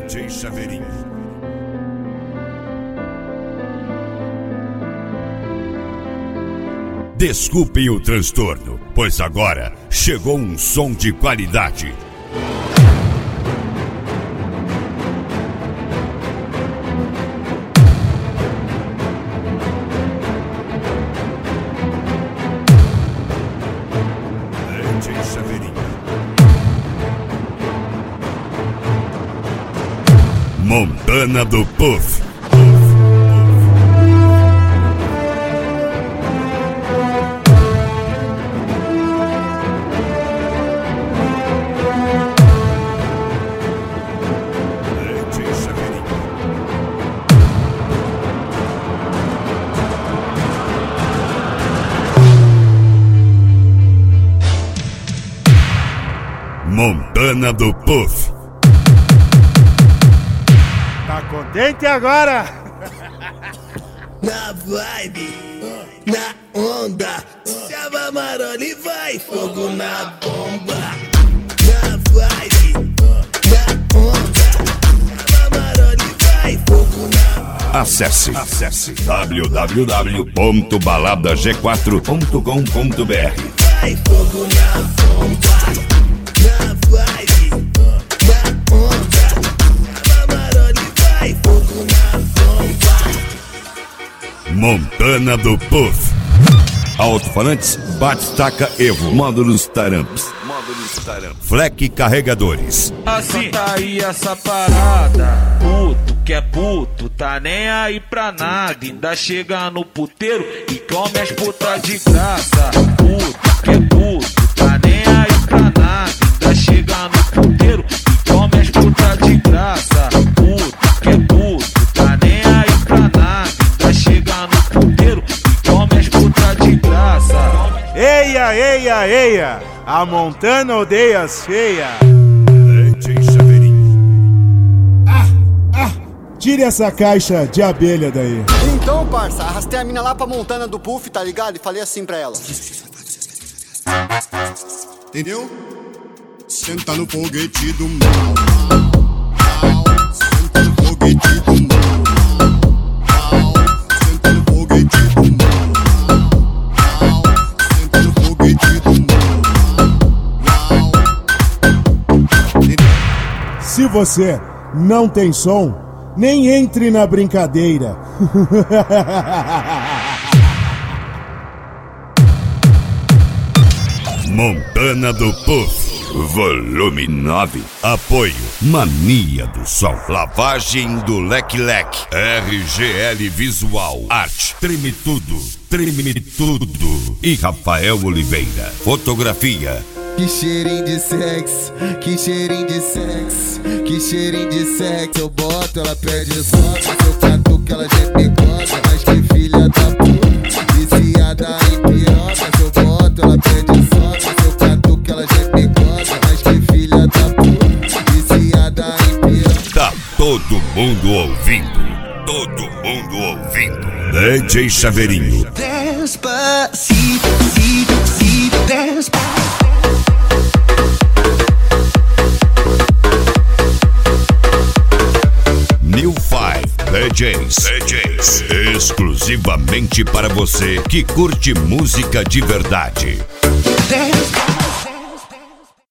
DJ Chaveirinho. Desculpem o transtorno, pois agora chegou um som de qualidade. DJ Chaveirinho. Montana do Puff. Montana do Puff. Tá contente agora? Na vibe, na onda, Chava Maroni vai, fogo na bomba. Na vibe, na onda, Chava Maroni vai, fogo na. Acesse www.baladag4.com.br. Vai, fogo na bomba. Na vibe, na onda, Chava Maroni vai, fogo na bomba. Montana do Puff. Alto-falantes Batistaca Evo. Módulos Taramps. Fleck carregadores. Assim tá aí essa parada. Puto que é puto, tá nem aí pra nada. Ainda chega no puteiro e come as putas de graça. Puto que é puto, tá nem aí pra nada. Ainda chega no puteiro e come as putas de graça. Puto que é puto, tá nem aí pra nada. Ainda chega no puteiro e come as putas de graça. Eia, eia, eia! A Montana odeia as feias. DJ Chaveirinho. Tire essa caixa de abelha daí. Então, parça, arrastei a mina lá pra Montana do Puff, tá ligado? E falei assim pra ela. Entendeu? Senta no foguete do mal. Senta no foguete do mal. Senta no foguete do mal. Senta no foguete do mal. Se você não tem som, nem entre na brincadeira. Montana do Puff. Volume 9. Apoio Mania do Som. Lavagem do Leque Leque. RGL Visual Arte. Treme Tudo. Treme Tudo. E Rafael Oliveira. Fotografia. Que cheirinho de sexo, que cheirinho de sexo, que cheirinho de sexo. Eu boto, ela pede soca, se eu catuco, ela já me gosta. Mas que filha da puta, viciada em piroca. Se eu boto, ela pede soca, se eu catuco, ela já me gosta. Mas que filha da puta, viciada em piroca. Tá todo mundo ouvindo. Todo mundo ouvindo. DJ Chaveirinho. Despacito, despacito. New Five DJs. Exclusivamente para você que curte música de verdade.